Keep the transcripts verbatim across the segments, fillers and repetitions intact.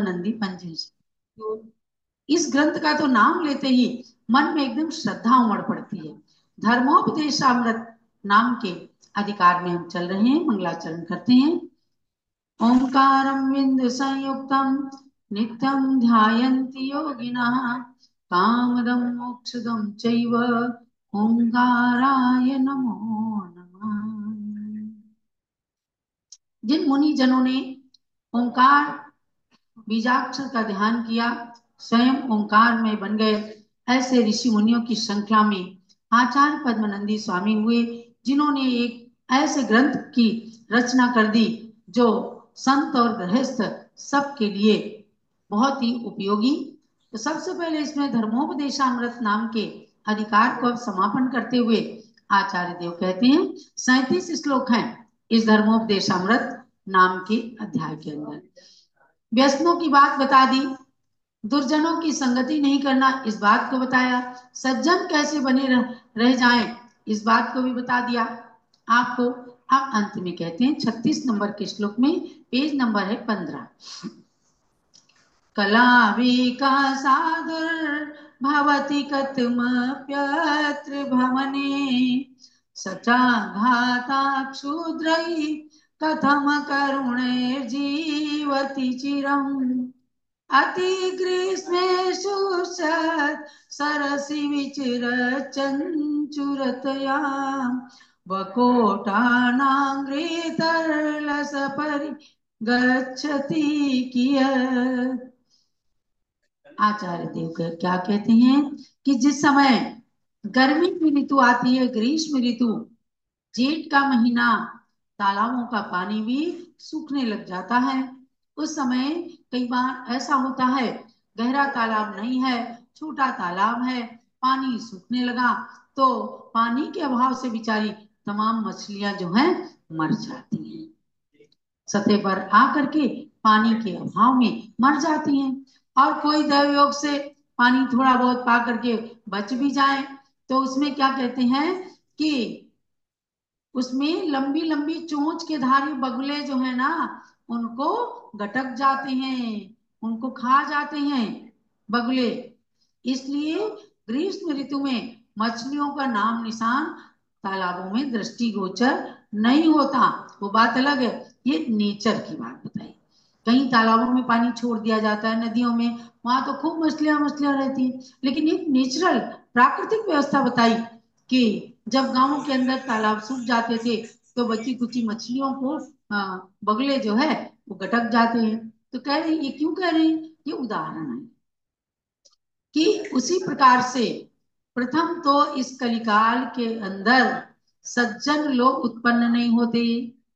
पद्मनंदी पंजिश। तो इस ग्रंथ का तो नाम लेते ही मन में एकदम श्रद्धा उमड़ पड़ती है। धर्मोपदेशामृत नाम के अधिकार में हम चल रहे हैं, मंगलाचरण करते हैं। ओंकारं बिंदु संयुक्तम नित्यं ध्यायन्ति योगिनः कामदं मोक्षदं चैव ओंकाराय नमो नमः। जिन मुनि जनों ने ओंकार बीजाक्षर का ध्यान किया, स्वयं ओंकार में बन गए, ऐसे ऋषि मुनियों की श्रृंखला में आचार्य पद्मनंदी स्वामी हुए, जिन्होंने एक ऐसे ग्रंथ की रचना कर दी जो संत और गृहस्थ सबके लिए बहुत ही उपयोगी। तो सबसे पहले इसमें धर्मोपदेशामृत नाम के अधिकार को समापन करते हुए आचार्य देव कहते हैं, सैतीस श्लोक हैं इस धर्मोपदेशामृत नाम के अध्याय के अंदर। व्यसनों की बात बता दी, दुर्जनों की संगति नहीं करना इस बात को बताया, सज्जन कैसे बने रह, रह जाएं इस बात को भी बता दिया आपको। अब अंत में कहते हैं छत्तीस नंबर के श्लोक में, पेज नंबर है पंद्रह, कला विकासादुर्भवति कथमप्यत्र भवने सचाघाता क्षुद्रैः कथम करुणैर्जीवति चिरम् अति ग्रीष्मेषु सरसि विचिरचञ्चुरतया वकोटानाङ्घ्रितरलसपरि गच्छति कियत्। आचार्य देव क्या कहते हैं कि जिस समय गर्मी की ऋतु आती है, ग्रीष्म ऋतु, जेठ का महीना, तालाबों का पानी भी सूखने लग जाता है। उस समय कई बार ऐसा होता है, गहरा तालाब नहीं है, छोटा तालाब है, पानी सूखने लगा तो पानी के अभाव से बेचारी तमाम मछलियां जो हैं मर जाती हैं, सतह पर आकर के पानी के अभाव में मर जाती हैं। और कोई दैव योग से पानी थोड़ा बहुत पा करके बच भी जाए तो उसमें क्या कहते हैं कि उसमें लंबी लंबी चोंच के धारी बगुले जो है ना, उनको गटक जाते हैं, उनको खा जाते हैं बगुले। इसलिए ग्रीष्म ऋतु में मछलियों का नाम निशान तालाबों में दृष्टिगोचर नहीं होता, वो बात अलग है। ये नेचर की बात बताई। कहीं तालाबों में पानी छोड़ दिया जाता है, नदियों में, वहां तो खूब मछलियां मछलियां रहती हैं, लेकिन एक नेचुरल प्राकृतिक व्यवस्था बताई कि जब गांव के अंदर तालाब सूख जाते थे तो बची कुची मछलियों को आ, बगले जो है वो गटक जाते हैं। तो कह रही, ये क्यों कह रही, ये उदाहरण है कि उसी प्रकार से प्रथम तो इस कलिकाल के अंदर सज्जन लोग उत्पन्न नहीं होते,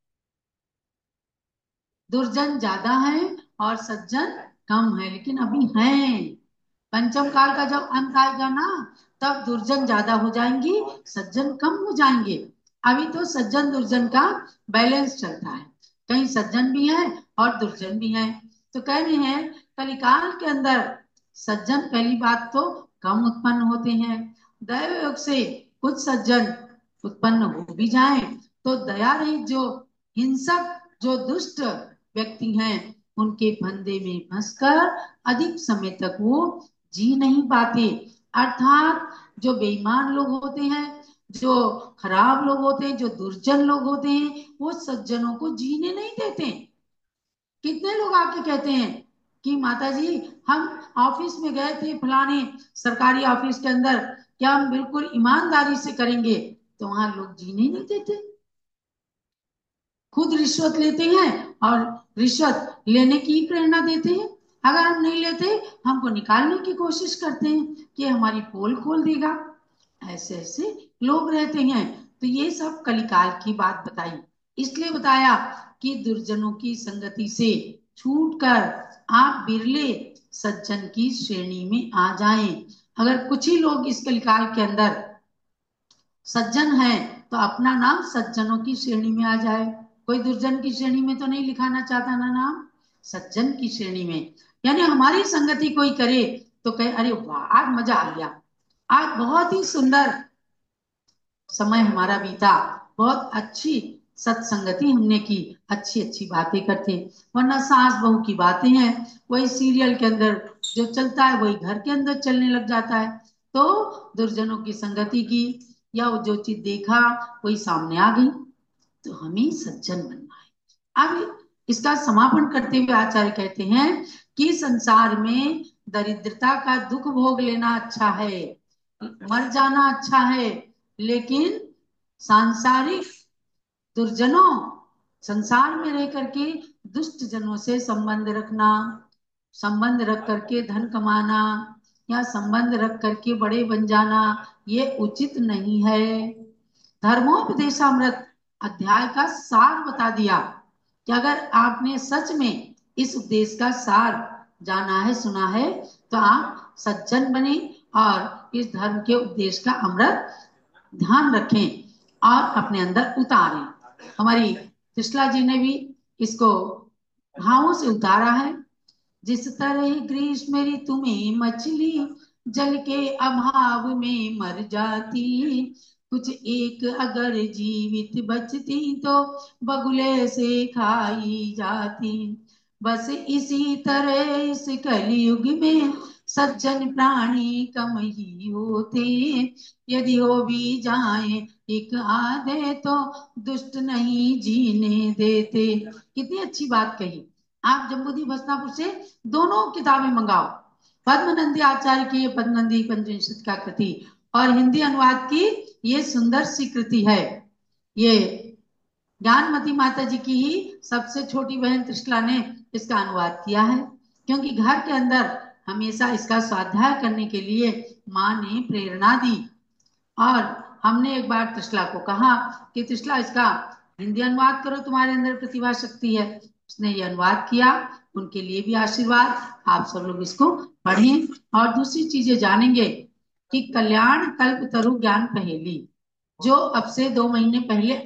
दुर्जन ज्यादा है और सज्जन कम है, लेकिन अभी हैं। पंचम काल का जब अंत आएगा ना, तब दुर्जन ज्यादा हो जाएंगी, सज्जन कम हो जाएंगे। अभी तो सज्जन दुर्जन का बैलेंस चलता है, कहीं सज्जन भी है और दुर्जन भी है। तो कह रहे हैं कलिकाल के अंदर सज्जन पहली बात तो कम उत्पन्न होते हैं, दैव योग से कुछ सज्जन उत्पन्न हो भी जाए तो दया रहित जो हिंसक जो दुष्ट व्यक्ति हैं उनके फंदे में फंसकर अधिक समय तक वो जी नहीं पाते। अर्थात जो बेईमान लोग होते हैं, जो खराब लोग होते हैं, जो दुर्जन लोग होते हैं, वो सज्जनों को जीने नहीं देते। कितने लोग आके कहते हैं कि माता जी हम ऑफिस में गए थे, फलाने सरकारी ऑफिस के अंदर, क्या हम बिल्कुल ईमानदारी से करेंगे, तो वहां लोग जीने नहीं देते, खुद रिश्वत लेते हैं और रिश्वत लेने की प्रेरणा देते हैं। अगर हम नहीं लेते, हमको निकालने की कोशिश करते हैं कि हमारी पोल खोल देगा। ऐसे ऐसे लोग रहते हैं। तो ये सब कलिकाल की बात बताई, इसलिए बताया कि दुर्जनों की संगति से छूटकर आप बिरले सज्जन की श्रेणी में आ जाएं। अगर कुछ ही लोग इस कलिकाल के अंदर सज्जन है तो अपना नाम सज्जनों की श्रेणी में आ जाए। कोई दुर्जन की श्रेणी में तो नहीं लिखाना चाहता ना नाम, सज्जन की श्रेणी में। यानी हमारी संगति कोई करे तो कहे अरे वाह आज मजा आ गया, आज बहुत ही सुंदर समय हमारा बीता, बहुत अच्छी सत्संगति हमने की, अच्छी अच्छी बातें करते। वरना सास बहू की बातें हैं, वही सीरियल के अंदर जो चलता है वही घर के अंदर चलने लग जाता है। तो दुर्जनों की संगति की, या वो जो चीज देखा वही सामने आ गई। तो हमें सज्जन बनना है। अब इसका समापन करते हुए आचार्य कहते हैं कि संसार में दरिद्रता का दुख भोग लेना अच्छा है, मर जाना अच्छा है, लेकिन सांसारिक दुर्जनों, संसार में रह करके दुष्ट जनों से संबंध रखना, संबंध रख करके धन कमाना, या संबंध रख करके बड़े बन जाना, ये उचित नहीं है। धर्मोपदेशामृत अध्याय का सार बता दिया कि अगर आपने सच में इस उपदेश का सार जाना है, सुना है, तो आप सज्जन बने और इस धर्म के उपदेश का अमृत ध्यान रखें और अपने अंदर उतारें। हमारी त्रिशला जी ने भी इसको भावों से उतारा है। जिस तरह ग्रीष्म ऋतु में मछली जल के अभाव में मर जाती, कुछ एक अगर जीवित बचती तो बगुले से खाई जाती। बस इसी तरह इस कलयुग में सज्जन प्राणी कम ही होते, यदि हो भी जाए एक आधे तो दुष्ट नहीं जीने देते। कितनी अच्छी बात कही। आप जम्बूदी भस्नापुर से दोनों किताबें मंगाओ, पद्मनंदी आचार्य की ये पद्मनंदी पंचविंशति का कृति और हिंदी अनुवाद की ये सुंदर सी कृति है। ये ज्ञानमती माता जी की ही सबसे छोटी बहन त्रिशला ने इसका अनुवाद किया है, क्योंकि घर के अंदर हमेशा इसका स्वाध्याय करने के लिए माँ ने प्रेरणा दी। और हमने एक बार त्रिशला को कहा कि त्रिशला इसका हिंदी अनुवाद करो, तुम्हारे अंदर प्रतिभा शक्ति है। उसने ये अनुवाद किया, उनके लिए भी आशीर्वाद। आप सब लोग इसको पढ़ें और दूसरी चीजें जानेंगे कि कल्याण कल्प तरु ज्ञान पहेली जो अब से दो महीने पहले